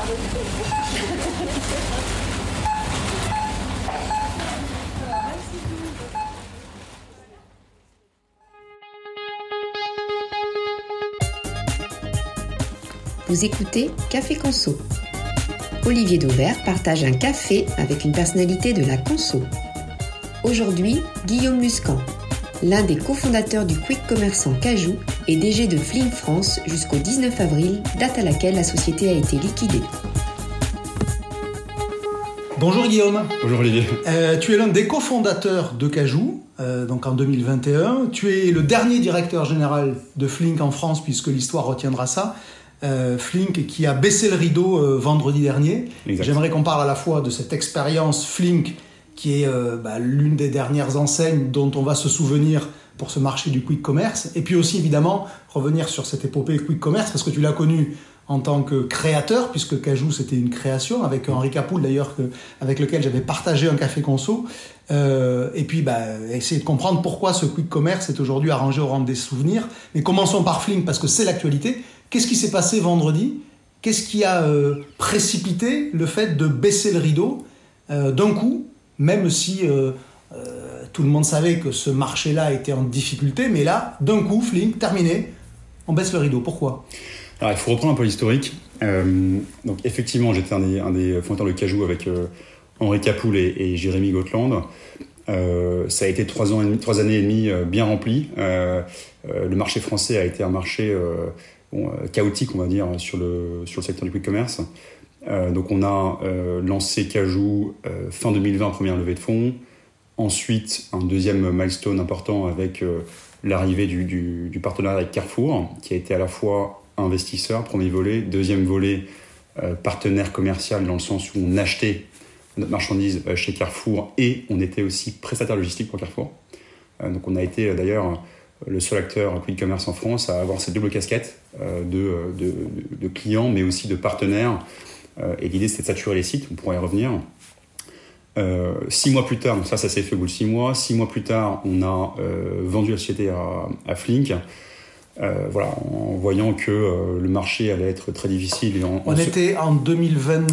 Vous écoutez Café Conso. Olivier Dauvert partage un café avec une personnalité de la conso. Aujourd'hui, Guillaume Luscan, l'un des cofondateurs du quick commerçant Cajoo et DG de Flink France jusqu'au 19 avril, date à laquelle la société a été liquidée. Bonjour Guillaume. Bonjour Olivier. Tu es l'un des cofondateurs de Cajoo, donc en 2021. Tu es le dernier directeur général de Flink en France, puisque l'histoire retiendra ça. Flink qui a baissé le rideau vendredi dernier. Exact. J'aimerais qu'on parle à la fois de cette expérience Flink qui est l'une des dernières enseignes dont on va se souvenir pour ce marché du quick commerce, et puis aussi évidemment revenir sur cette épopée quick commerce parce que tu l'as connu en tant que créateur, puisque Cajoo c'était une création avec Henri Capoul d'ailleurs, avec lequel j'avais partagé un café conso, et puis essayer de comprendre pourquoi ce quick commerce est aujourd'hui arrangé au rang des souvenirs. Mais commençons par Flink parce que c'est l'actualité. Qu'est-ce qui s'est passé vendredi ? Qu'est-ce qui a précipité le fait de baisser le rideau d'un coup, même si tout le monde savait que ce marché-là était en difficulté, mais là, d'un coup, Flink, terminé, on baisse le rideau. Pourquoi ? Alors, il faut reprendre un peu l'historique. Donc, effectivement, j'étais un des fondateurs de Cajoo avec Henri Capoul et Jérémy Gotland. Ça a été 3 années et demie bien remplies. Le marché français a été un marché chaotique, on va dire, sur le secteur du quick commerce. Donc on a lancé Cajoo fin 2020, première levée de fonds. Ensuite, un deuxième milestone important avec l'arrivée du partenariat avec Carrefour, qui a été à la fois investisseur, premier volet, deuxième volet partenaire commercial, dans le sens où on achetait notre marchandise chez Carrefour et on était aussi prestataire logistique pour Carrefour. Donc on a été d'ailleurs le seul acteur quick commerce en France à avoir cette double casquette de clients, mais aussi de partenaires. Et l'idée, c'était de saturer les sites, on pourra y revenir. 6 mois plus tard, donc ça s'est fait au bout de 6 mois. 6 mois plus tard, on a vendu la société à Flink, en voyant que le marché allait être très difficile. Et on était en 2022 ?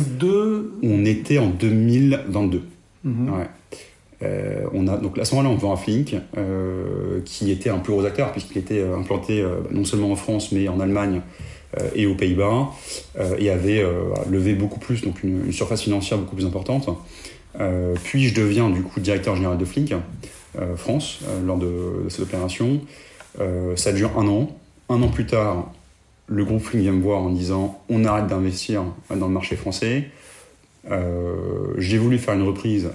On était en 2022. Mm-hmm. Ouais. Donc à ce moment-là, on vend à Flink, qui était un plus gros acteur puisqu'il était implanté non seulement en France mais en Allemagne et aux Pays-Bas, et avait levé beaucoup plus, donc une surface financière beaucoup plus importante. Puis je deviens du coup directeur général de Flink France lors de cette opération. Ça dure 1 an. 1 an plus tard, le groupe Flink vient me voir en disant on arrête d'investir dans le marché français. J'ai voulu faire une reprise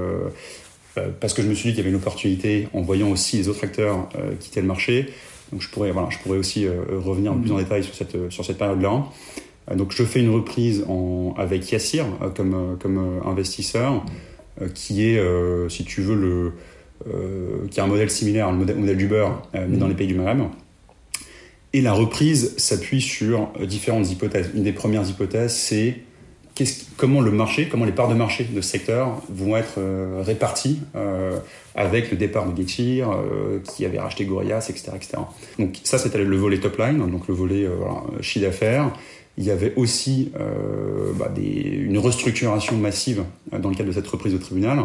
parce que je me suis dit qu'il y avait une opportunité en voyant aussi les autres acteurs quitter le marché. Donc je pourrais aussi revenir plus en détail sur cette période-là. Donc je fais une reprise avec Yassir comme investisseur, qui est, si tu veux, qui a un modèle similaire au modèle d'Uber, mais dans les pays du Maghreb. Et la reprise s'appuie sur différentes hypothèses. Une des premières hypothèses, c'est comment les parts de marché de ce secteur vont être réparties avec le départ de Getir, qui avait racheté Gorillaz, etc., etc. Donc ça, c'était le volet top line, donc le volet chiffre d'affaires. Il y avait aussi une restructuration massive dans le cadre de cette reprise au tribunal.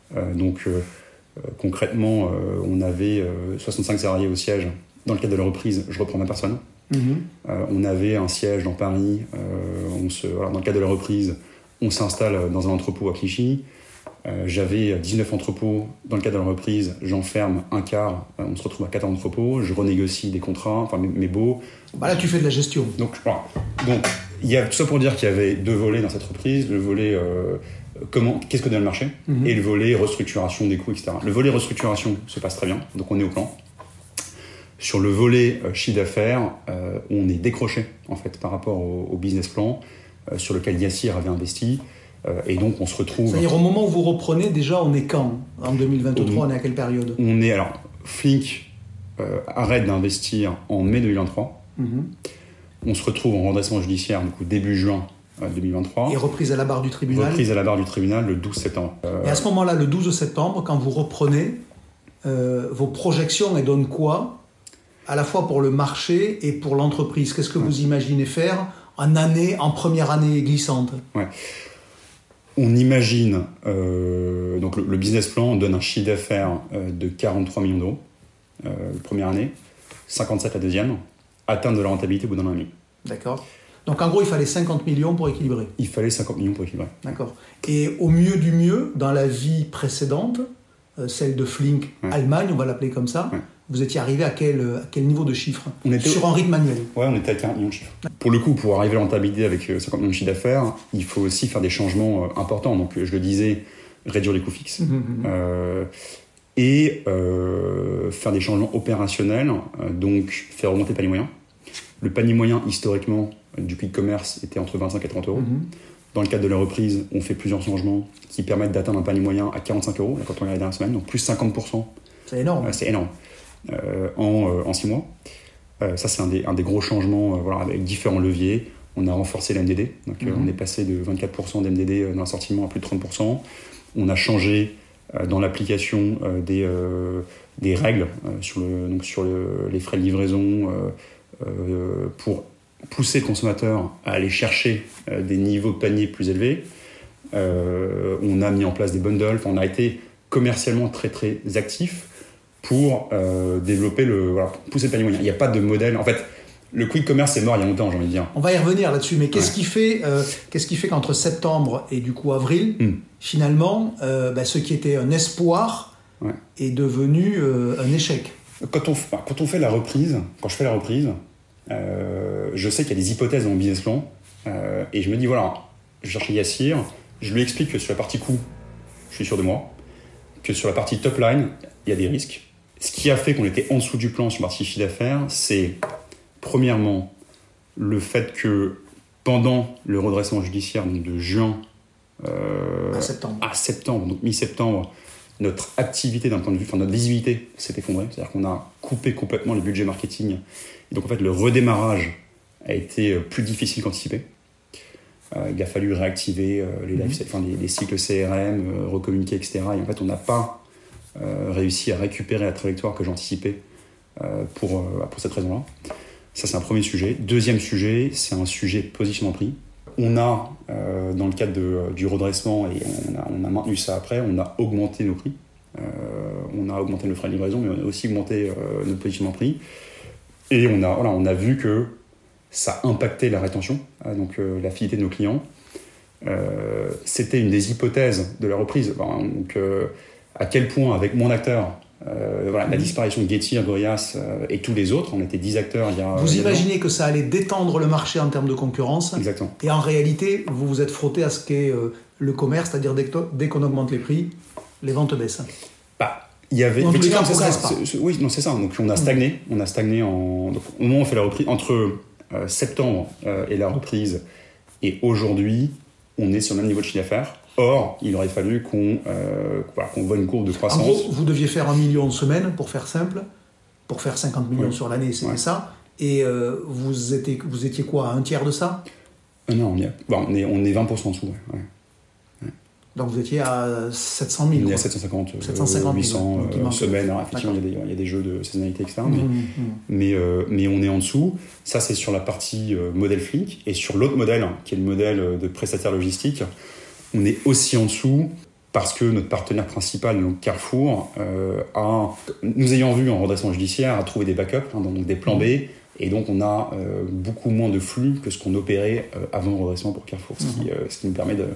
Concrètement, on avait 65 salariés au siège. Dans le cadre de la reprise, je reprends ma personne. Mm-hmm. On avait un siège dans Paris. Dans le cadre de la reprise, on s'installe dans un entrepôt à Clichy. J'avais 19 entrepôts. Dans le cadre de la reprise, j'en ferme un quart. On se retrouve à 4 entrepôts. Je renégocie des contrats, mes baux. Là, tu fais de la gestion. Donc, il y a tout ça pour dire qu'il y avait 2 volets dans cette reprise. Le volet qu'est-ce que donne le marché, mm-hmm. et le volet restructuration des coûts, etc. Le volet restructuration se passe très bien, donc on est au plan. Sur le volet chiffre d'affaires, on est décroché en fait par rapport au business plan sur lequel Yassir avait investi, et donc on se retrouve. C'est-à-dire au moment où vous reprenez, déjà on est quand ? En 2023, on est à quelle période ? Flink arrête d'investir en mai 2023. Mm-hmm. On se retrouve en redressement judiciaire, du coup début juin 2023. Et reprise à la barre du tribunal. Reprise à la barre du tribunal le 12 septembre. Et à ce moment-là, le 12 septembre, quand vous reprenez, vos projections, elles donnent quoi ? À la fois pour le marché et pour l'entreprise. Qu'est-ce que vous imaginez faire en première année glissante? Ouais. On imagine, donc le business plan donne un chiffre d'affaires de 43 millions d'euros la première année, 57 la deuxième, atteinte de la rentabilité au bout d'un an et demi. D'accord. Donc en gros, il fallait 50 millions pour équilibrer. Il fallait 50 millions pour équilibrer. D'accord. Et au mieux du mieux, dans la vie précédente, celle de Flink Allemagne, on va l'appeler comme ça, vous étiez arrivé à quel niveau de chiffre sur un rythme annuel? Ouais, on était à 40 millions de chiffres. Pour le coup, pour arriver à la rentabilité avec 50 millions de chiffre d'affaires, il faut aussi faire des changements importants. Donc je le disais, réduire les coûts fixes. Et faire des changements opérationnels, donc faire augmenter le panier moyen. Le panier moyen, historiquement, du quick commerce était entre 25 et 30 euros. Dans le cadre de la reprise, on fait plusieurs changements qui permettent d'atteindre un panier moyen à 45 euros, quand on regarde la dernière semaine, donc plus 50%. C'est énorme. C'est énorme. En 6 mois. Ça, c'est un des gros changements avec différents leviers. On a renforcé l'MDD, donc on est passé de 24% d'MDD dans l'assortiment à plus de 30%. On a changé dans l'application des règles sur les frais de livraison pour pousser le consommateur à aller chercher des niveaux de panier plus élevés. On a mis en place des bundles, on a été commercialement très très actifs pour développer pousser le panier moyen. Il n'y a pas de modèle. En fait, le quick commerce est mort il y a longtemps, j'ai envie de dire. On va y revenir là-dessus, mais qu'est-ce qui fait qu'entre septembre et du coup avril, finalement, ce qui était un espoir est devenu un échec? Quand je fais la reprise, je sais qu'il y a des hypothèses dans mon business plan, et je me dis je cherche Yassir, je lui explique que sur la partie coût, je suis sûr de moi, que sur la partie top line, il y a des risques. Ce qui a fait qu'on était en dessous du plan sur la partie chiffre d'affaires, c'est premièrement le fait que pendant le redressement judiciaire, donc de juin à septembre, donc mi-septembre, notre activité d'un point de vue, notre visibilité s'est effondrée. C'est-à-dire qu'on a coupé complètement les budgets marketing. Et donc en fait, le redémarrage a été plus difficile qu'anticipé. Il a fallu réactiver les cycles CRM, recommuniquer, etc. Et en fait, on n'a pas réussi à récupérer la trajectoire que j'anticipais pour cette raison-là. Ça, c'est un premier sujet. Deuxième sujet, c'est un sujet de positionnement prix. On a, dans le cadre du redressement, et on a maintenu ça après, on a augmenté nos prix. On a augmenté nos frais de livraison, mais on a aussi augmenté notre positionnement prix. Et on a vu que ça impactait la rétention, donc la fidélité de nos clients. C'était une des hypothèses de la reprise. À quel point, avec mon acteur, la disparition de Getir, Gorillas et tous les autres, on était 10 acteurs il y a... Vous imaginez que ça allait détendre le marché en termes de concurrence. Exactement. Et en réalité, vous vous êtes frotté à ce qu'est le commerce, c'est-à-dire dès qu'on augmente les prix, les ventes baissent. Il y avait... En tous les cas, oui, non, c'est ça. Donc on a stagné. Donc, au moment où on fait la reprise, entre septembre et la reprise, et aujourd'hui, on est sur le même niveau de chiffre d'affaires. Or, il aurait fallu qu'on voit une courbe de croissance. En gros, vous deviez faire 1 million de semaines, pour faire simple, pour faire 50 millions sur l'année, c'était ça. Et vous étiez quoi, à un tiers de ça? Non, on est 20% en dessous. Ouais. Donc vous étiez à 700 000. On est à 750 800 semaines. Alors, effectivement, il y a des jeux de saisonnalité, etc. Mais on est en dessous. Ça, c'est sur la partie modèle Flink. Et sur l'autre modèle, qui est le modèle de prestataire logistique, on est aussi en dessous parce que notre partenaire principal, donc Carrefour, nous ayant vu en redressement judiciaire, a trouvé des backups, donc des plans B, et donc on a beaucoup moins de flux que ce qu'on opérait avant le redressement pour Carrefour, ce qui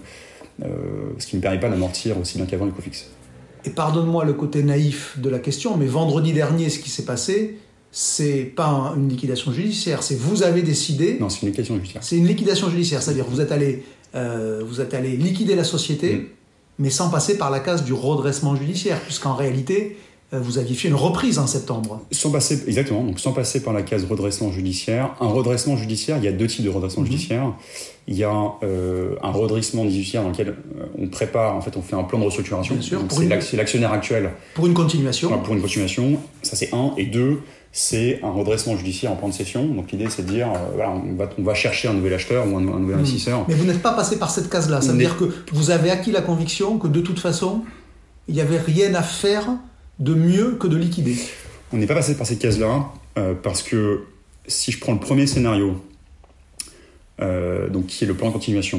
ne permet pas d'amortir aussi bien qu'avant les coûts fixes. Et pardonne-moi le côté naïf de la question, mais vendredi dernier, ce qui s'est passé, c'est pas une liquidation judiciaire, c'est vous avez décidé... Non, c'est une liquidation judiciaire. C'est une liquidation judiciaire, c'est-à-dire vous êtes allé liquider la société, mais sans passer par la case du redressement judiciaire, puisqu'en réalité, vous aviez fait une reprise en septembre. Sans passer par la case redressement judiciaire. Un redressement judiciaire, il y a 2 types de redressement judiciaire. Il y a un redressement judiciaire dans lequel on prépare, on fait un plan de restructuration. Bien sûr, donc c'est l'actionnaire actuel. Pour une continuation. Pour une continuation, ça c'est 1. Et 2, c'est un redressement judiciaire en plan de cession. Donc l'idée, c'est de dire, on va chercher un nouvel acheteur ou un nouvel investisseur. Mais vous n'êtes pas passé par cette case-là. Ça veut dire que vous avez acquis la conviction que de toute façon, il n'y avait rien à faire de mieux que de liquider. On n'est pas passé par cette case-là parce que si je prends le premier scénario, donc qui est le plan de continuation.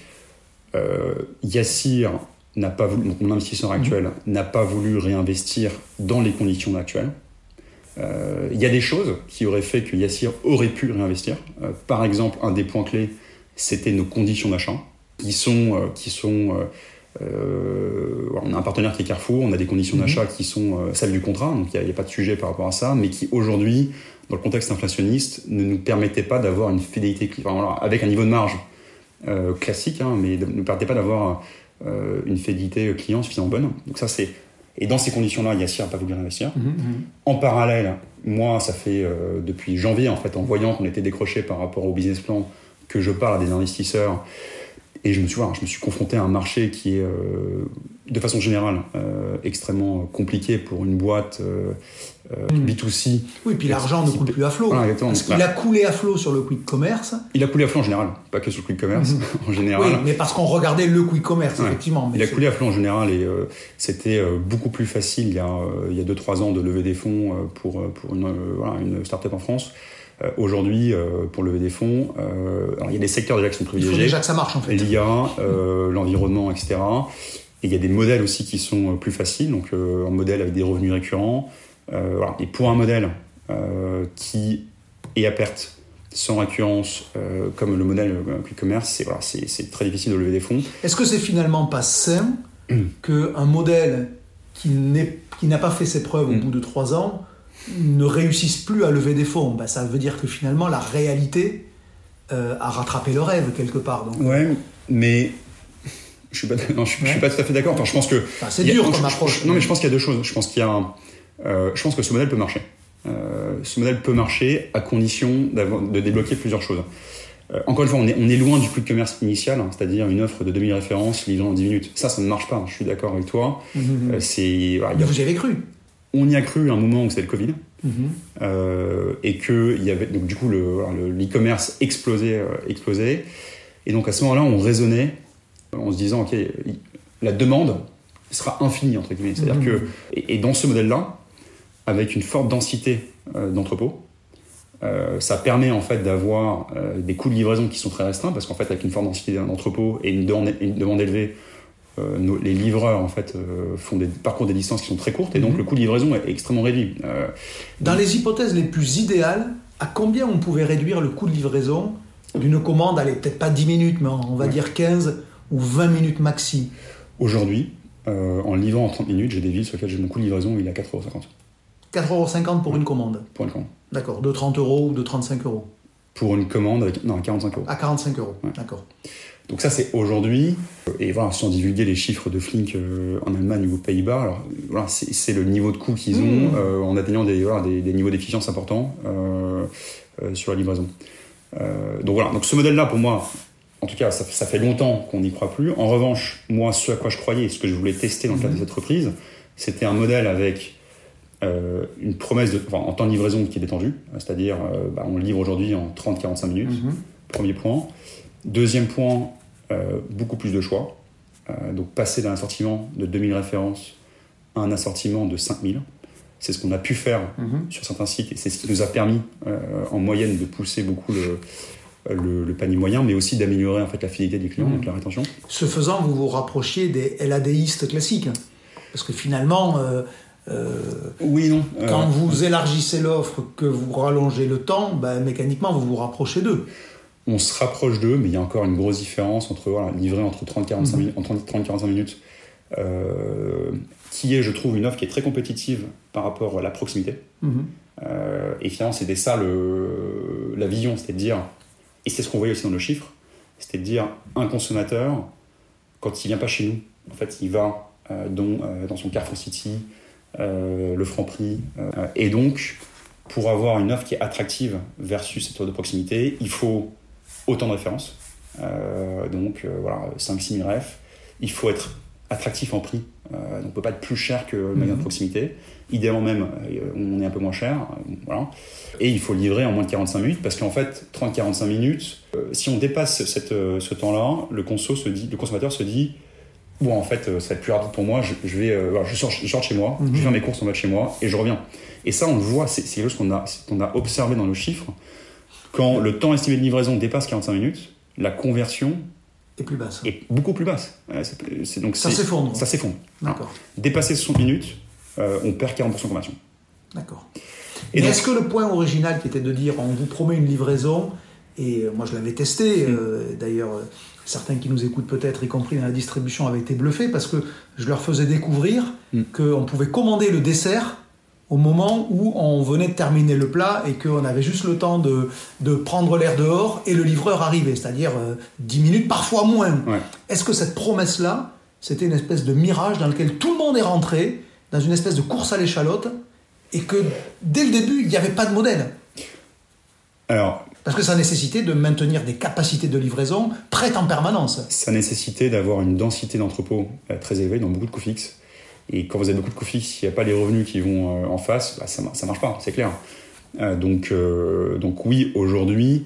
Yassir n'a pas voulu, donc mon investisseur actuel n'a pas voulu réinvestir dans les conditions actuelles. Il y a des choses qui auraient fait que Yassir aurait pu réinvestir. Par exemple, un des points clés, c'était nos conditions d'achat, on a un partenaire qui est Carrefour, on a des conditions d'achat qui sont celles du contrat, donc il n'y a pas de sujet par rapport à ça, mais qui aujourd'hui, dans le contexte inflationniste, ne nous permettaient pas d'avoir une fidélité, avec un niveau de marge classique, mais ne nous permettait pas d'avoir une fidélité client suffisamment bonne. Donc ça, c'est... Et dans ces conditions-là, Yassir n'a pas voulu réinvestir. En parallèle, moi, ça fait depuis janvier, en fait, en voyant qu'on était décroché par rapport au business plan, que je parle à des investisseurs. Et je me suis confronté à un marché qui est, de façon générale, extrêmement compliqué pour une boîte B2C. Oui, puis l'argent ne coule plus à flot. Voilà, parce qu'il a coulé à flot sur le quick commerce. Il a coulé à flot en général, pas que sur le quick commerce, en général. Oui, mais parce qu'on regardait le quick commerce, effectivement. Mais il a coulé à flot en général et c'était beaucoup plus facile il y a 2-3 ans de lever des fonds pour une start-up en France. Aujourd'hui, pour lever des fonds, alors il y a des secteurs déjà qui sont privilégiés. Il faut déjà que ça marche, en fait. L'IA, l'environnement, etc. Et il y a des modèles aussi qui sont plus faciles, donc un modèle avec des revenus récurrents. Et pour un modèle qui est à perte, sans récurrence, comme le modèle quick commerce, c'est très difficile de lever des fonds. Est-ce que c'est finalement pas sain qu'un modèle qui n'a pas fait ses preuves au bout de 3 ans ne réussissent plus à lever des fonds? Ça veut dire que finalement la réalité a rattrapé le rêve quelque part. Donc. Ouais, mais je suis pas tout à fait d'accord. Enfin, je pense que c'est dur comme approche. Non, mais je pense qu'il y a 2 choses. Je pense que ce modèle peut marcher. Ce modèle peut marcher à condition de débloquer plusieurs choses. Encore une fois, on est loin du quick commerce initial, c'est-à-dire une offre de 2000 références livrée en 10 minutes. Ça ne marche pas. Je suis d'accord avec toi. Mais vous y avez cru? On y a cru à un moment où c'était le Covid, et que il y avait donc du coup l'e-commerce explosait. Et donc à ce moment-là, on raisonnait en se disant ok, la demande sera infinie entre guillemets. C'est-à-dire que et dans ce modèle-là, avec une forte densité d'entrepôts, ça permet en fait d'avoir des coûts de livraison qui sont très restreints parce qu'en fait avec une forte densité d'entrepôts et une demande élevée. Les livreurs en fait parcourent des distances qui sont très courtes et donc le coût de livraison est extrêmement réduit. Dans les hypothèses les plus idéales, à combien on pouvait réduire le coût de livraison d'une commande, allez, peut-être pas 10 minutes, mais on va dire 15 ou 20 minutes maxi? Aujourd'hui, en livrant en 30 minutes, j'ai des villes sur lesquelles mon coût de livraison il est à 4,50 €. 4,50 € pour une commande? Pour une commande. D'accord, de 30 € ou de 35 €? Pour une commande, à 45 €. À 45 €, d'accord. Donc ça c'est aujourd'hui, et voilà, sans divulguer les chiffres de Flink en Allemagne ou aux Pays-Bas, alors voilà, c'est le niveau de coût qu'ils ont en atteignant des niveaux d'efficience importants sur la livraison. Donc voilà, donc ce modèle-là pour moi, en tout cas ça fait longtemps qu'on n'y croit plus. En revanche, moi ce à quoi je croyais, ce que je voulais tester dans le cadre de cette reprise, c'était un modèle avec une promesse en temps de livraison qui est détendue, c'est-à-dire on livre aujourd'hui en 30-45 minutes, premier point. Deuxième point, beaucoup plus de choix. Donc passer d'un assortiment de 2000 références à un assortiment de 5000. C'est ce qu'on a pu faire sur certains sites et c'est ce qui nous a permis en moyenne de pousser beaucoup le panier moyen, mais aussi d'améliorer en fait la fidélité des clients, donc la rétention. Ce faisant, vous vous rapprochiez des LADistes classiques. Parce que finalement, oui, non. Quand vous élargissez l'offre, que vous rallongez le temps, mécaniquement, vous vous rapprochez d'eux. On se rapproche d'eux, mais il y a encore une grosse différence entre livrer entre 30-45 minutes, qui est, je trouve, une offre qui est très compétitive par rapport à la proximité. Et finalement, c'était ça la vision, c'était de dire, et c'est ce qu'on voyait aussi dans le chiffre, c'était de dire, un consommateur, quand il vient pas chez nous, en fait, il va dans son Carrefour City, le Franprix, et donc, pour avoir une offre qui est attractive versus cette offre de proximité, il faut autant de références, 5-6 000 refs. Il faut être attractif en prix, on ne peut pas être plus cher que le magasin de proximité. Idéalement même, on est un peu moins cher, voilà. Et il faut livrer en moins de 45 minutes, parce qu'en fait, 30-45 minutes, si on dépasse ce temps-là, le consommateur se dit bon, en fait, ça va être plus rapide pour moi, je sors de chez moi, je vais faire mes courses en bas de chez moi, et je reviens. Et ça, on le voit, c'est quelque chose qu'on a observé dans nos chiffres. Quand le temps estimé de livraison dépasse 45 minutes, la conversion est plus basse. Est beaucoup plus basse. Ça s'effondre. Ça s'effondre. D'accord. Dépasser 60 minutes, on perd 40% de conversion. D'accord. Et donc, est-ce que le point original qui était de dire on vous promet une livraison, et moi je l'avais testé, d'ailleurs certains qui nous écoutent peut-être, y compris dans la distribution, avaient été bluffés parce que je leur faisais découvrir qu'on pouvait commander le dessert au moment où on venait de terminer le plat et qu'on avait juste le temps de prendre l'air dehors et le livreur arrivait, c'est-à-dire 10 minutes, parfois moins. Ouais. Est-ce que cette promesse-là, c'était une espèce de mirage dans lequel tout le monde est rentré, dans une espèce de course à l'échalote, et que dès le début, il n'y avait pas de modèle? Alors, parce que ça nécessitait de maintenir des capacités de livraison prêtes en permanence. Ça nécessitait d'avoir une densité d'entrepôt très élevée dans beaucoup de coûts fixes. Et quand vous avez beaucoup de coûts fixes, s'il n'y a pas les revenus qui vont en face, ça ne marche pas, c'est clair. Donc oui, aujourd'hui,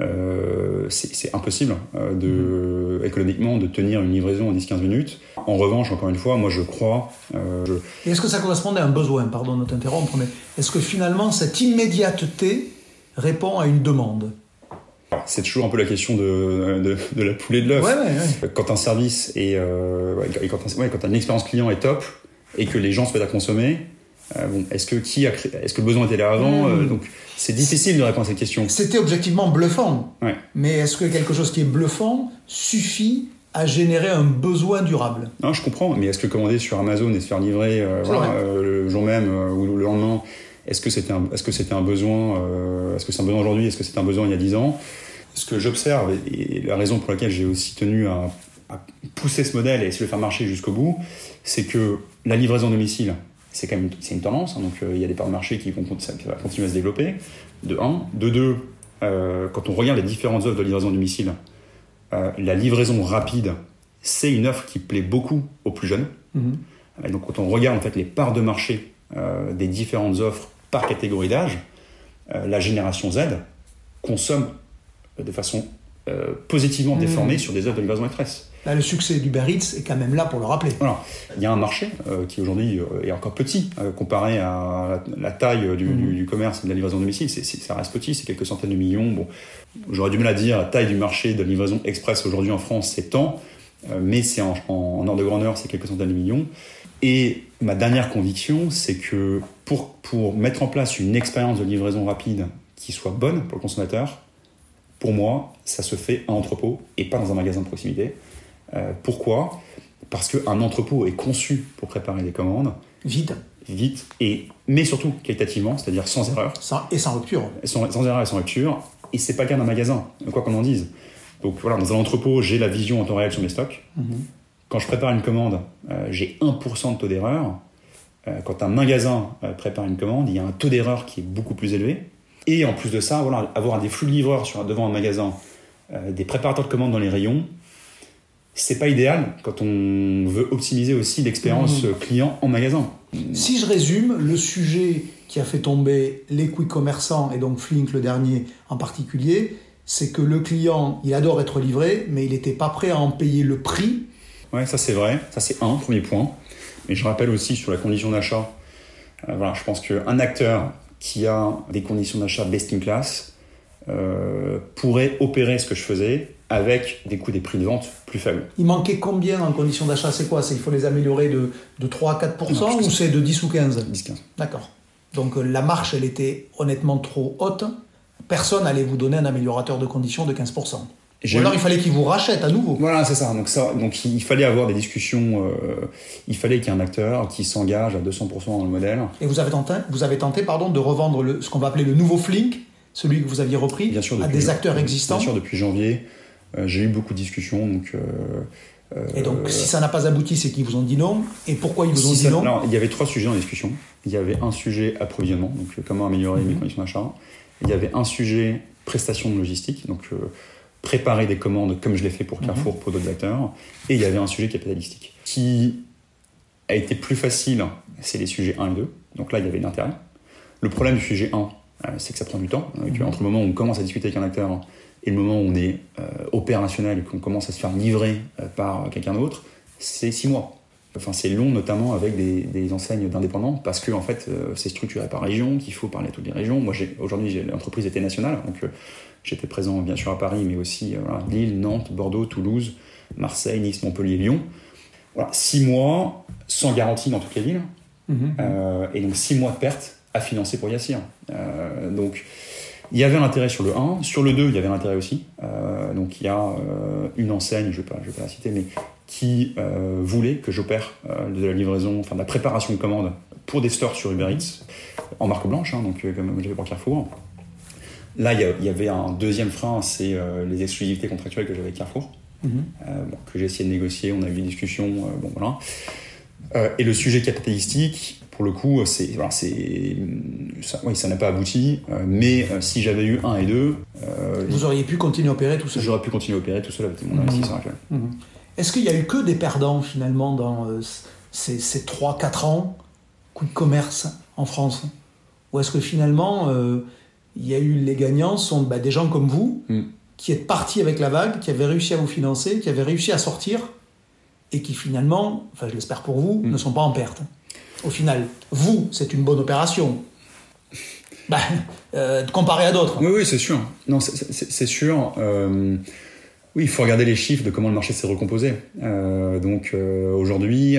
c'est impossible économiquement de tenir une livraison en 10-15 minutes. En revanche, encore une fois, moi je crois... Et est-ce que ça correspondait à un besoin, pardon de t'interrompre, mais est-ce que finalement cette immédiateté répond à une demande? C'est toujours un peu la question de la poule et de l'œuf. Ouais. Quand un service quand une expérience client est top et que les gens se mettent à consommer, est-ce que le besoin était là avant donc c'est difficile de répondre à cette question. C'était objectivement bluffant. Ouais. Mais est-ce que quelque chose qui est bluffant suffit à générer un besoin durable? Non, je comprends. Mais est-ce que commander sur Amazon et se faire livrer le jour même ou le lendemain, est-ce que c'était un besoin est-ce que c'est un besoin aujourd'hui? Est-ce que c'était un besoin il y a 10 ans? Ce que j'observe, et la raison pour laquelle j'ai aussi tenu à pousser ce modèle et essayer de le faire marcher jusqu'au bout, c'est que la livraison à domicile, c'est une tendance. Donc il y a des parts de marché qui vont continuer à se développer, de 1. De 2, quand on regarde les différentes offres de livraison à domicile, la livraison rapide, c'est une offre qui plaît beaucoup aux plus jeunes. Et donc quand on regarde en fait les parts de marché des différentes offres par catégorie d'âge, la génération Z consomme de façon positivement déformée sur des offres de livraison express. Là, le succès d'Uber Eats est quand même là pour le rappeler. Voilà. Il y a un marché qui aujourd'hui est encore petit comparé à la taille du commerce et de la livraison à domicile. Ça reste petit, c'est quelques centaines de millions. Bon, j'aurais du mal à dire la taille du marché de la livraison express aujourd'hui en France, c'est tant, mais c'est en ordre de grandeur, c'est quelques centaines de millions. Et ma dernière conviction, c'est que pour mettre en place une expérience de livraison rapide qui soit bonne pour le consommateur, pour moi, ça se fait à entrepôt et pas dans un magasin de proximité. Pourquoi ? Parce qu'un entrepôt est conçu pour préparer des commandes. Vite, mais surtout qualitativement, c'est-à-dire sans erreur. Sans rupture. Sans erreur et sans rupture. Et c'est pas le cas d'un magasin, quoi qu'on en dise. Donc voilà, dans un entrepôt, j'ai la vision en temps réel sur mes stocks. Quand je prépare une commande, j'ai 1% de taux d'erreur. Quand un magasin prépare une commande, il y a un taux d'erreur qui est beaucoup plus élevé. Et en plus de ça, avoir des flux de livreurs devant un magasin, des préparateurs de commandes dans les rayons, c'est pas idéal quand on veut optimiser aussi l'expérience client en magasin. Si je résume, le sujet qui a fait tomber les quick commerçants, et donc Flink le dernier en particulier, c'est que le client, il adore être livré, mais il n'était pas prêt à en payer le prix. Ouais, ça c'est vrai, ça c'est un premier point. Mais je rappelle aussi sur la condition d'achat, je pense qu'un acteur qui a des conditions d'achat best in class pourrait opérer ce que je faisais avec des prix de vente plus faibles. Il manquait combien en conditions d'achat? C'est quoi? Il faut les améliorer de 3 à 4% ou c'est de 10 ou 15? 10-15. D'accord. Donc la marche, elle était honnêtement trop haute. Personne n'allait vous donner un améliorateur de conditions de 15%. Ou alors il fallait qu'ils vous rachètent à nouveau. Voilà, c'est ça. Donc il fallait avoir des discussions. Il fallait qu'il y ait un acteur qui s'engage à 200% dans le modèle. Et vous avez tenté de revendre ce qu'on va appeler le nouveau Flink, celui que vous aviez repris, à des acteurs existants. Bien sûr, depuis janvier, j'ai eu beaucoup de discussions. Et donc, si ça n'a pas abouti, c'est qu'ils vous ont dit non. Et pourquoi ils vous ont dit non? Alors, il y avait 3 sujets en discussion. Il y avait un sujet approvisionnement, donc comment améliorer mes conditions d'achat. Il y avait un sujet prestation de logistique, donc préparer des commandes comme je l'ai fait pour Carrefour, pour d'autres acteurs. Et il y avait un sujet capitalistique. qui a été plus facile, c'est les sujets 1 et 2. Donc là, il y avait de l'intérêt. Le problème du sujet 1, c'est que ça prend du temps. Entre le moment où on commence à discuter avec un acteur et le moment où on est opérationnel et qu'on commence à se faire livrer par quelqu'un d'autre, c'est 6 mois. Enfin, c'est long, notamment avec des enseignes d'indépendants, parce que en fait, c'est structuré par région, qu'il faut parler à toutes les régions. Moi, aujourd'hui, l'entreprise était nationale, donc J'étais présent bien sûr à Paris, mais aussi Lille, Nantes, Bordeaux, Toulouse, Marseille, Nice, Montpellier, Lyon. Voilà, 6 mois sans garantie dans toutes les villes, et donc 6 mois de pertes à financer pour Yassir. Donc il y avait l'intérêt sur le 1, sur le 2 il y avait l'intérêt aussi. Donc il y a une enseigne, je vais pas la citer, mais qui voulait que j'opère de la livraison, enfin de la préparation de commandes pour des stores sur Uber Eats en marque blanche, donc comme j'avais pour Carrefour. Là il y avait un deuxième frein, c'est les exclusivités contractuelles que j'avais avec Carrefour, que j'ai essayé de négocier, on a eu des discussions, voilà. Et le sujet capitalistique, pour le coup, ça n'a pas abouti, mais si j'avais eu 1 et 2... vous auriez pu continuer à opérer tout seul. J'aurais pu continuer à opérer tout seul avec mon investisseur actuel. Est-ce qu'il y a eu que des perdants, finalement, dans ces 3-4 ans Quick Commerce en France? Ou est-ce que, finalement, il y a eu les gagnants sont des gens comme vous, qui êtes partis avec la vague, qui avaient réussi à vous financer, qui avaient réussi à sortir, et qui, finalement, enfin, je l'espère pour vous, ne sont pas en perte? Au final, vous, c'est une bonne opération. Comparé à d'autres. Oui, c'est sûr. Non, c'est sûr. Oui, il faut regarder les chiffres de comment le marché s'est recomposé. Aujourd'hui,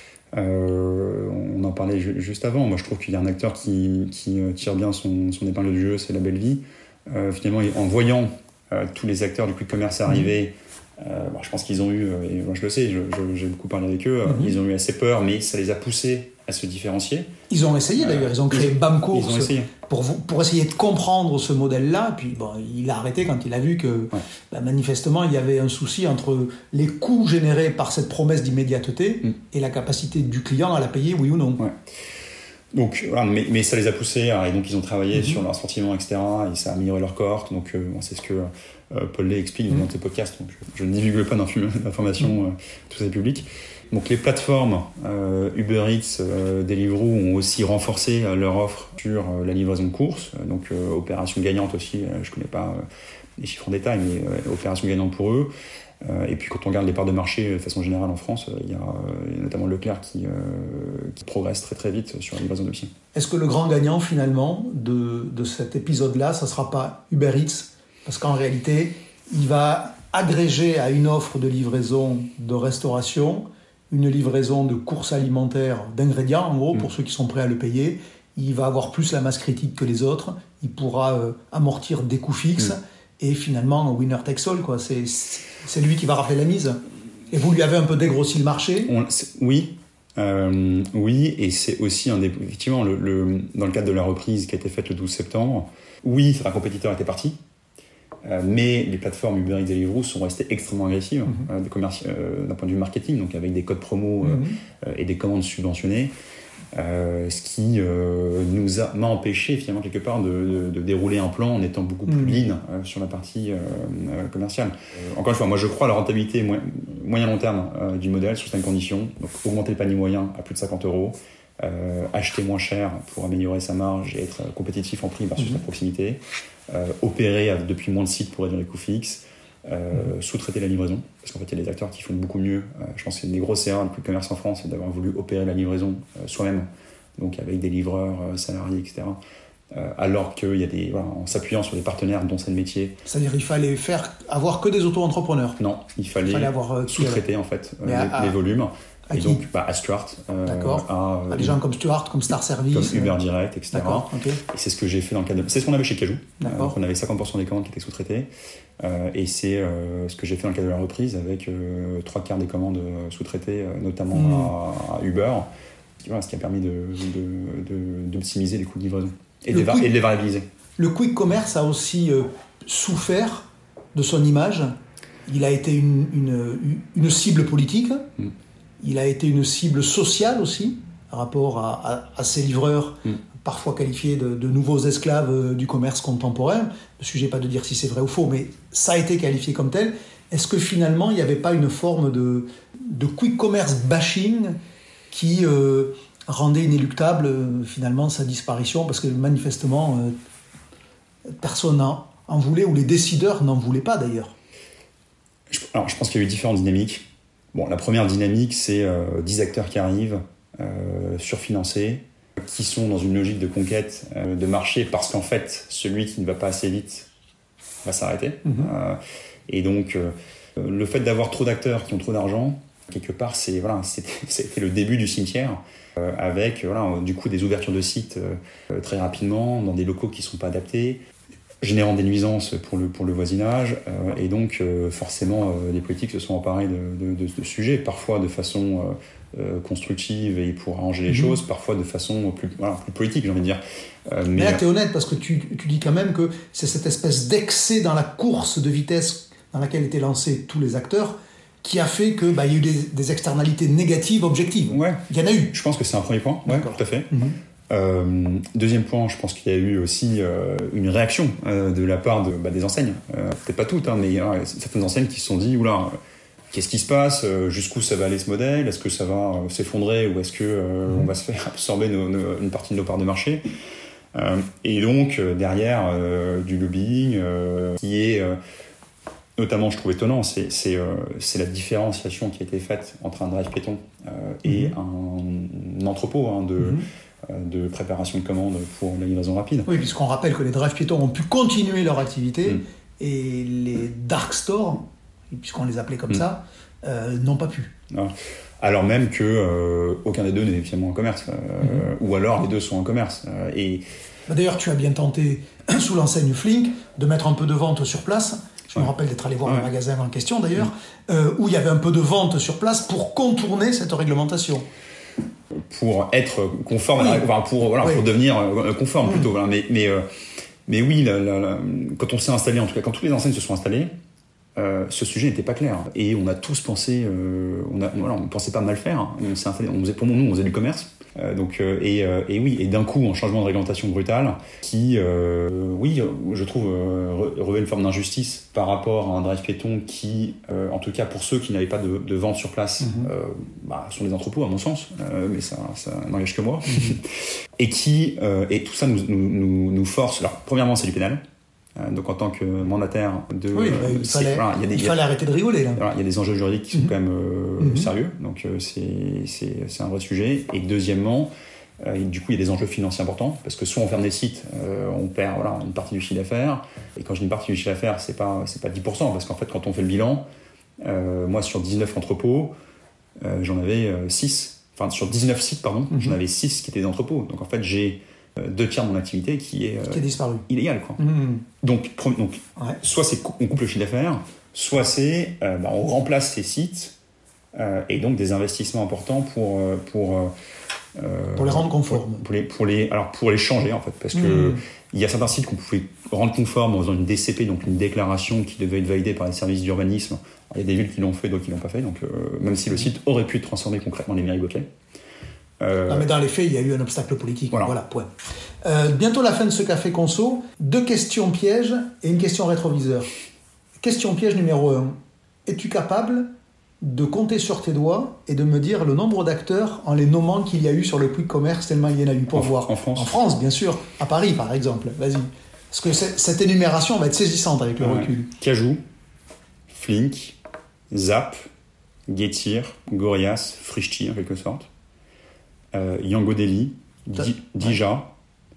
on en parlait juste avant. Moi, je trouve qu'il y a un acteur qui tire bien son épingle du jeu, c'est La Belle Vie. Finalement, en voyant tous les acteurs du quick commerce arriver, je pense qu'ils ont eu, et moi je le sais, j'ai beaucoup parlé avec eux, ils ont eu assez peur, mais ça les a poussés à se différencier. Ils ont essayé d'ailleurs, ils ont créé BAM Course pour essayer de comprendre ce modèle-là, puis il a arrêté quand il a vu que manifestement il y avait un souci entre les coûts générés par cette promesse d'immédiateté et la capacité du client à la payer, oui ou non. Ouais. Donc, voilà, mais ça les a poussés, et donc ils ont travaillé sur leur sortiment, etc., et ça a amélioré leur cohorte, donc c'est ce que Paul Lay explique dans ses podcasts, donc je ne divulgue pas d'informations, tout ça est public. Donc les plateformes Uber Eats, Deliveroo ont aussi renforcé leur offre sur la livraison de courses, donc opération gagnante aussi, je ne connais pas les chiffres en détail, mais opération gagnante pour eux. Et puis quand on regarde les parts de marché de façon générale en France, il y a notamment Leclerc qui progresse très très vite sur la livraison de pied. Est-ce que le grand gagnant finalement de cet épisode-là, ça ne sera pas Uber Eats? Parce qu'en réalité, il va agréger à une offre de livraison de restauration, une livraison de courses alimentaires, d'ingrédients en gros, pour ceux qui sont prêts à le payer. Il va avoir plus la masse critique que les autres, il pourra amortir des coûts fixes, et finalement, winner takes all, quoi. C'est lui qui va rafler la mise. Et vous lui avez un peu dégrossi le marché? Oui, et c'est aussi effectivement, dans le cadre de la reprise qui a été faite le 12 septembre, oui, certains compétiteurs étaient partis, mais les plateformes Uber Eats et Deliveroo sont restées extrêmement agressives d'un point de vue marketing, donc avec des codes promo et des commandes subventionnées. Ce qui m'a empêché finalement quelque part de dérouler un plan en étant beaucoup plus lean sur la partie commerciale. Encore une fois, moi je crois à la rentabilité moyen-long terme du modèle sous certaines conditions. Donc augmenter le panier moyen à plus de 50 €, acheter moins cher pour améliorer sa marge et être compétitif en prix versus la proximité, opérer depuis moins de sites pour réduire les coûts fixes, sous-traiter la livraison, parce qu'en fait il y a des acteurs qui font beaucoup mieux. Je pense que c'est une des grosses erreurs du commerce en France, c'est d'avoir voulu opérer la livraison soi-même, donc avec des livreurs salariés, etc. Alors qu'il y a en s'appuyant sur des partenaires dont c'est le métier. C'est-à-dire il fallait avoir que des auto-entrepreneurs? Non, il fallait sous-traiter en fait les volumes. Et donc à Stuart, à des gens comme Stuart, comme Star Service, comme Uber Direct, etc. Okay. Et c'est ce que j'ai fait dans le cadre c'est ce qu'on avait chez Cajoo. On avait 50% des commandes qui étaient sous-traitées. Et c'est ce que j'ai fait dans le cadre de la reprise avec 3/4 des commandes sous-traitées, notamment à Uber, ce qui a permis d'optimiser les coûts de livraison et de les variabiliser. Le quick commerce a aussi souffert de son image. Il a été une cible politique. Il a été une cible sociale aussi, par rapport à ces livreurs, parfois qualifiés de nouveaux esclaves du commerce contemporain. Le sujet n'est pas de dire si c'est vrai ou faux, mais ça a été qualifié comme tel. Est-ce que finalement, il n'y avait pas une forme de quick commerce bashing qui rendait inéluctable finalement sa disparition, parce que manifestement, personne n'en voulait, ou les décideurs n'en voulaient pas d'ailleurs? Alors, je pense qu'il y a eu différentes dynamiques. Bon, la première dynamique, c'est 10 acteurs qui arrivent, surfinancés, qui sont dans une logique de conquête de marché, parce qu'en fait, celui qui ne va pas assez vite va s'arrêter. Et donc, le fait d'avoir trop d'acteurs qui ont trop d'argent, quelque part, c'était le début du cimetière, avec du coup des ouvertures de sites très rapidement, dans des locaux qui ne sont pas adaptés, générant des nuisances pour le voisinage, et donc forcément les politiques se sont emparés de ce sujet, parfois de façon constructive et pour arranger les choses, parfois de façon plus politique, j'ai envie de dire. Mais là, tu es honnête, parce que tu dis quand même que c'est cette espèce d'excès dans la course de vitesse dans laquelle étaient lancés tous les acteurs qui a fait qu'il y a eu des externalités négatives, objectives. Ouais. Il y en a eu. Je pense que c'est un premier point, tout à fait. Deuxième point, je pense qu'il y a eu aussi une réaction de la part des enseignes. Peut-être pas toutes, mais il y a certaines enseignes qui se sont dit, oula, qu'est-ce qui se passe, jusqu'où ça va aller ce modèle, est-ce que ça va s'effondrer ou est-ce que on va se faire absorber une partie de nos parts de marché. Et donc derrière du lobbying qui est notamment, je trouve étonnant, c'est la différenciation qui a été faite entre un drive piéton et un entrepôt de préparation de commandes pour la livraison rapide. Oui, puisqu'on rappelle que les drive piétons ont pu continuer leur activité et les dark stores, puisqu'on les appelait comme ça, n'ont pas pu. Ah. Alors même que aucun des deux n'est finalement un commerce, ou alors les deux sont un commerce. D'ailleurs, tu as bien tenté, sous l'enseigne Flink, de mettre un peu de vente sur place. Je me rappelle d'être allé voir le magasin en question, d'ailleurs, où il y avait un peu de vente sur place pour contourner cette réglementation. Pour être conforme, pour devenir conforme plutôt. Voilà. Mais oui, quand on s'est installé, en tout cas quand toutes les enseignes se sont installées, ce sujet n'était pas clair. Et on a tous pensé, on pensait pas mal faire. On s'est installé, on faisait du commerce. Et d'un coup, un changement de réglementation brutal qui, je trouve, revêt une forme d'injustice par rapport à un drive piéton qui, en tout cas pour ceux qui n'avaient pas de vente sur place, sont des entrepôts à mon sens, mais ça n'engage que moi. Et tout ça nous force. Alors, premièrement, c'est du pénal. Donc en tant que mandataire il fallait arrêter de rigoler là. Il y a des enjeux juridiques qui sont quand même sérieux, donc c'est un vrai sujet. Et deuxièmement, du coup il y a des enjeux financiers importants parce que soit on ferme des sites, on perd une partie du chiffre d'affaires. Et quand je dis une partie du chiffre d'affaires, c'est pas 10% parce qu'en fait quand on fait le bilan, moi sur 19 entrepôts, j'en avais 6. Enfin sur 19 sites j'en avais 6 qui étaient des entrepôts. Donc en fait j'ai 2/3 de mon activité qui est disparu. Illégale, quoi. Donc soit on coupe le chiffre d'affaires, soit c'est on remplace ces sites et donc des investissements importants pour les rendre conformes. Pour les changer en fait, parce que il y a certains sites qu'on pouvait rendre conformes en faisant une DCP, donc une déclaration qui devait être validée par les services d'urbanisme. Il y a des villes qui l'ont fait, d'autres qui l'ont pas fait. Donc même si le site aurait pu être transformé concrètement, les mairies bloquaient. Non, mais dans les faits, il y a eu un obstacle politique. Voilà, point. Bientôt la fin de ce café conso. 2 questions pièges et une question rétroviseur. Question piège numéro 1. Es-tu capable de compter sur tes doigts et de me dire le nombre d'acteurs en les nommant qu'il y a eu sur le Quick Commerce, tellement il y en a eu pour voir. En France. En France, bien sûr. À Paris, par exemple. Vas-y. Parce que cette énumération va être saisissante avec le recul. Cajou, Flink, Zap, Getir, Gorias, Frischti en quelque sorte. Yango Deli, Dija,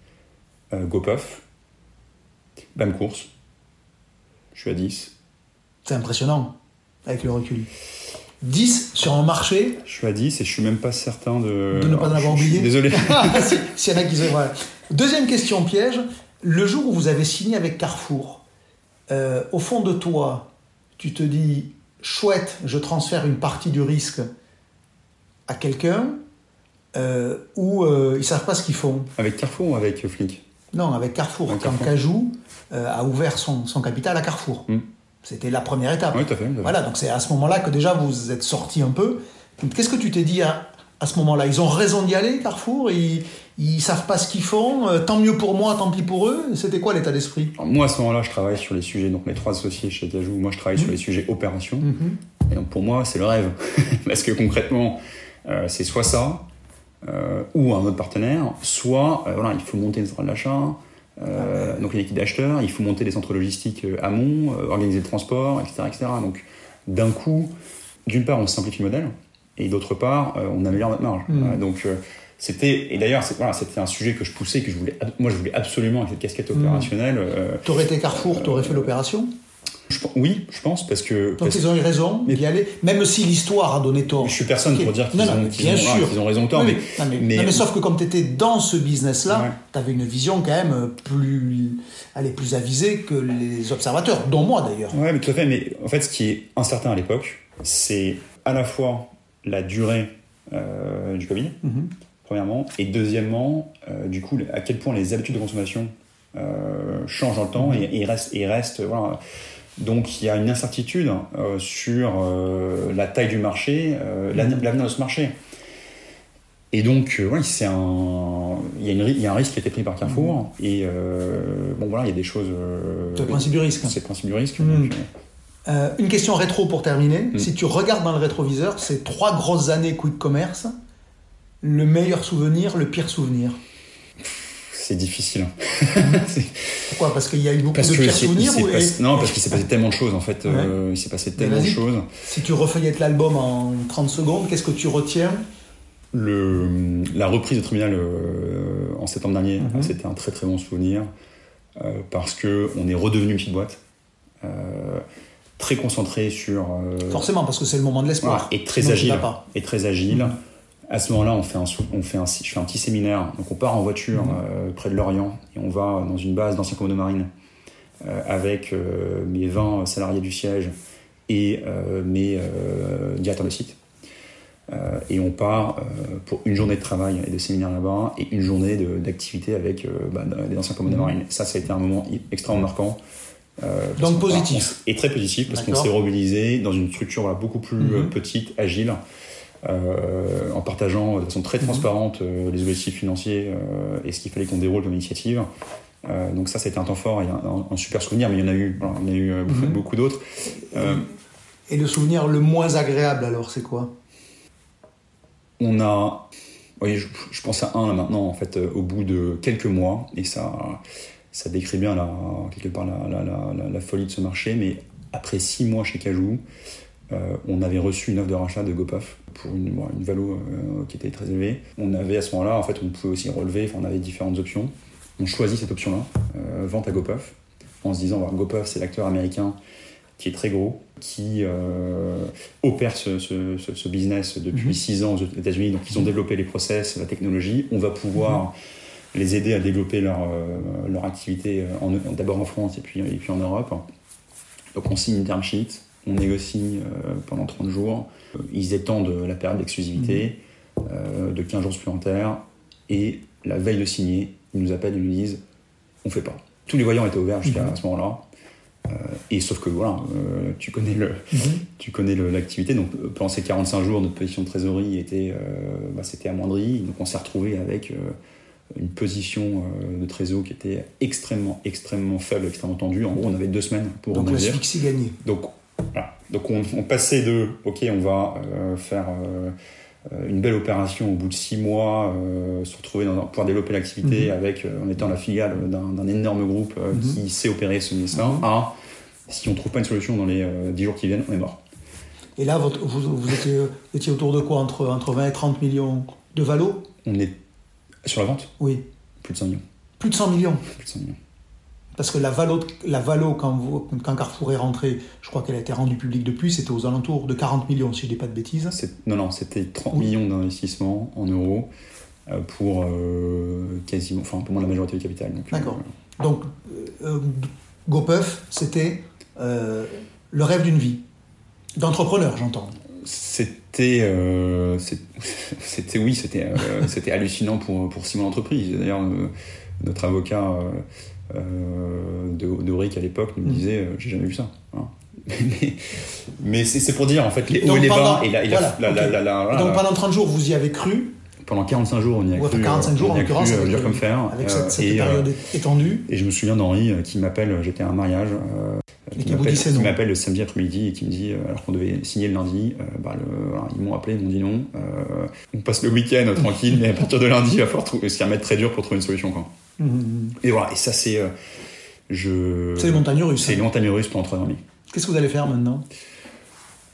GoPuff, Bamcourse. Je suis à 10. C'est impressionnant, avec le recul. 10 sur un marché. Je suis à 10 et je suis même pas certain de ne pas en avoir oublié. Désolé. S'il y en a qui se... Voilà. Deuxième question piège. Le jour où vous avez signé avec Carrefour, au fond de toi, tu te dis, chouette, je transfère une partie du risque à quelqu'un, ou ils savent pas ce qu'ils font. Avec Carrefour ou avec Flink ? Non, avec Carrefour. Quand Cajou a ouvert son capital à Carrefour. C'était la première étape. Oui, tout à fait. Voilà, donc c'est à ce moment-là que déjà vous êtes sorti un peu. Donc, qu'est-ce que tu t'es dit à ce moment-là ? Ils ont raison d'y aller, Carrefour ? Ils savent pas ce qu'ils font. Tant mieux pour moi, tant pis pour eux. C'était quoi l'état d'esprit ? Alors, moi, à ce moment-là, je travaille sur les sujets, donc mes 3 associés chez Cajou, moi je travaille sur les sujets opération. Et donc pour moi, c'est le rêve. Parce que concrètement, c'est soit ça, ou un autre partenaire, soit il faut monter une centrale d'achat, donc une équipe d'acheteurs, il faut monter des centres logistiques amont, organiser le transport, etc. Donc d'un coup, d'une part on simplifie le modèle, et d'autre part on améliore notre marge. Donc Et d'ailleurs, c'était un sujet que je poussais, que je voulais absolument avec cette casquette opérationnelle. T'aurais été Carrefour, t'aurais fait l'opération ? Oui, je pense, parce que... Donc ils ont eu raison d'y aller, même si l'histoire a donné tort. Je suis personne pour dire qu'ils ont raison ou tort, mais sauf que comme tu étais dans ce business-là, tu avais une vision quand même plus avisée que les observateurs, dont moi d'ailleurs. Oui, mais tout à fait. Mais en fait, ce qui est incertain à l'époque, c'est à la fois la durée du Covid, premièrement, et deuxièmement, du coup, à quel point les habitudes de consommation changent dans le temps et restent voilà. Donc il y a une incertitude sur la taille du marché, l'avenir de ce marché. Et donc oui, il y a un risque qui a été pris par Carrefour. Et bon voilà, il y a des choses. C'est le principe du risque. C'est le principe du risque. Donc, une question rétro pour terminer. Si tu regardes dans le rétroviseur, ces 3 grosses années Quick Commerce, le meilleur souvenir, le pire souvenir. C'est difficile. Pourquoi ? Parce qu'il y a eu beaucoup de pires souvenirs Non, parce qu'il s'est passé tellement de choses en fait. Il s'est passé tellement de choses. Si tu refeuillettes l'album en 30 secondes, qu'est-ce que tu retiens ? La reprise de Tribunal en septembre dernier, c'était un très très bon souvenir parce qu'on est redevenu une petite boîte. Très concentré sur... Forcément, parce que c'est le moment de l'espoir. Et très agile. À ce moment-là, je fais un petit séminaire. Donc on part en voiture près de Lorient et on va dans une base d'anciens commandos marines avec mes 20 salariés du siège et mes directeurs de site. Et on part pour une journée de travail et de séminaire là-bas et une journée d'activité avec des anciens commandos marines. Ça a été un moment extrêmement marquant. Donc positif. Et très positif parce qu'on s'est remobilisé dans une structure beaucoup plus petite, agile. En partageant de façon très transparente les objectifs financiers et ce qu'il fallait qu'on déroule comme initiative. Donc ça a été un temps fort et un super souvenir, mais il y en a eu beaucoup d'autres. Et le souvenir le moins agréable alors, c'est quoi ? Je pense à un là maintenant, en fait, au bout de quelques mois, et ça décrit bien quelque part la folie de ce marché, mais après 6 mois chez Cajoo, on avait reçu une offre de rachat de GoPuff pour une valo qui était très élevée. On avait à ce moment-là, en fait, on pouvait aussi relever, on avait différentes options. On choisit cette option-là, vente à GoPuff, en se disant, GoPuff, c'est l'acteur américain qui est très gros, qui opère ce business depuis 6 ans aux États-Unis. Donc, ils ont développé les process, la technologie. On va pouvoir les aider à développer leur activité d'abord en France et puis en Europe. Donc, on signe une term sheet. On négocie pendant 30 jours. Ils étendent la période d'exclusivité de 15 jours supplémentaires. Et la veille de signer, ils nous appellent et nous disent « on ne fait pas ». Tous les voyants étaient ouverts jusqu'à ce moment-là. Et sauf que voilà, tu connais l'activité. Donc pendant ces 45 jours, notre position de trésorerie c'était amoindri. Donc on s'est retrouvé avec une position de trésor qui était extrêmement faible, extrêmement tendue. En gros, on avait 2 semaines pour rebondir. Donc l'asphyxie gagnée. Donc on passait de OK, on va faire une belle opération au bout de 6 mois, se retrouver pouvoir développer l'activité en étant la filiale d'un énorme groupe qui sait opérer ce business-là, à si on ne trouve pas une solution dans les 10 jours qui viennent, on est mort. Et là, vous étiez autour de quoi, entre 20 et 30 millions de valo ? On est sur la vente ? Oui. Plus de 100 millions. Plus de 100 millions ? Plus de 100 millions. Parce que la valo quand Carrefour est rentré, je crois qu'elle a été rendue publique depuis, c'était aux alentours de 40 millions, si je ne dis pas de bêtises. Non, c'était 30 millions d'investissements en euros pour quasiment, un peu moins de la majorité du capital. D'accord. Donc, GoPuff, c'était le rêve d'une vie. D'entrepreneur, j'entends. C'était hallucinant pour 6 mois d'entreprise. D'ailleurs, notre avocat... de Rick à l'époque nous disait j'ai jamais vu ça, hein. mais c'est pour dire en fait les hauts et les bas donc pendant 30 jours vous y avez cru, pendant 45 jours on y a cru, 45 jours en l'occurrence dur comme fer avec cette période étendue. Et je me souviens d'Henri qui m'appelle, j'étais à un mariage qui m'appelle le samedi après-midi et qui me dit alors qu'on devait signer le lundi, ils m'ont appelé, ils m'ont dit non, on passe le week-end tranquille, mais à partir de lundi il va falloir s'y remettre très dur pour trouver une solution quoi. Et voilà, et ça c'est c'est les montagnes russes. C'est les montagnes russes pendant 3 ans et demi. Qu'est-ce que vous allez faire maintenant ?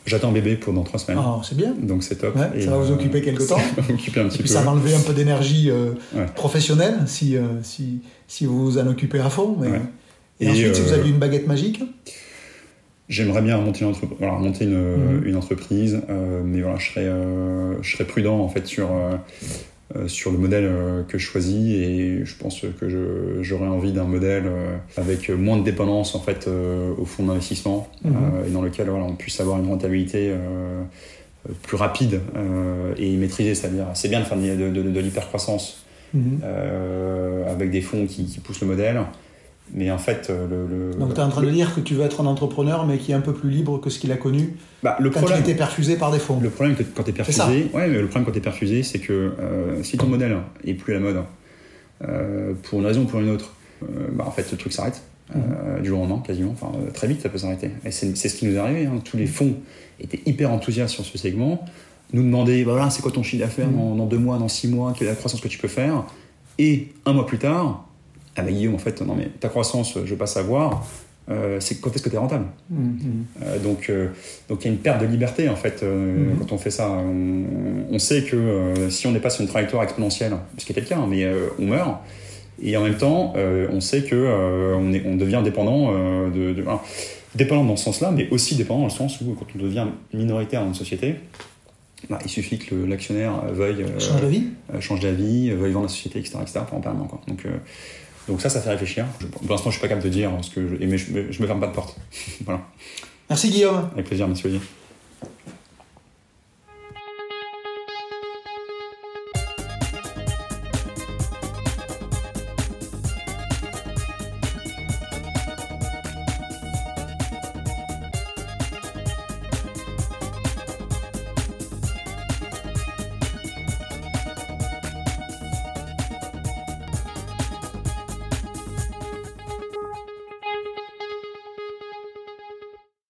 J'attends bébé dans 3 semaines. Ah, c'est bien. Donc c'est top. Ouais, ça va vous occuper quelque temps. Ça va m'occuper un petit Et puis peu. ça va enlever un peu d'énergie professionnelle si vous vous en occupez à fond. Mais... Ouais. Et ensuite, si vous avez une baguette magique? J'aimerais bien monter une entreprise, mais voilà, je serais prudent en fait sur le modèle que je choisis, et je pense que j'aurais envie d'un modèle avec moins de dépendance en fait au fonds d'investissement, et dans lequel on puisse avoir une rentabilité plus rapide et maîtrisée. C'est-à-dire, c'est bien de faire de l'hypercroissance avec des fonds qui poussent le modèle. Mais en fait, Donc tu es en train de dire que tu veux être un entrepreneur, mais qui est un peu plus libre que ce qu'il a connu quand il était perfusé par des fonds. Le problème quand tu es perfusé, c'est que si ton modèle est plus à la mode, pour une raison ou pour une autre, en fait, le truc s'arrête du jour au lendemain, quasiment. Enfin, très vite, ça peut s'arrêter. Et c'est ce qui nous est arrivé. Hein. Tous les fonds étaient hyper enthousiastes sur ce segment, nous demandaient voilà, c'est quoi ton chiffre d'affaires dans 2 mois, dans 6 mois, quelle est la croissance que tu peux faire. Et 1 mois plus tard, ah bah Guillaume, en fait, non mais ta croissance, je veux pas savoir, c'est quand est-ce que tu es rentable. Donc il y a une perte de liberté, en fait, quand on fait ça. On sait que si on n'est pas sur une trajectoire exponentielle, ce qui était le cas, mais on meurt, et en même temps, on sait que on devient dépendant, dépendant dans ce sens-là, mais aussi dépendant dans le sens où quand on devient minoritaire dans une société, il suffit que l'actionnaire veuille change d'avis, veuille vendre la société, etc., pour en perdre encore. Donc ça fait réfléchir. Pour l'instant, je suis pas capable de dire mais je me ferme pas de porte. Voilà. Merci Guillaume. Avec plaisir, merci Olivier.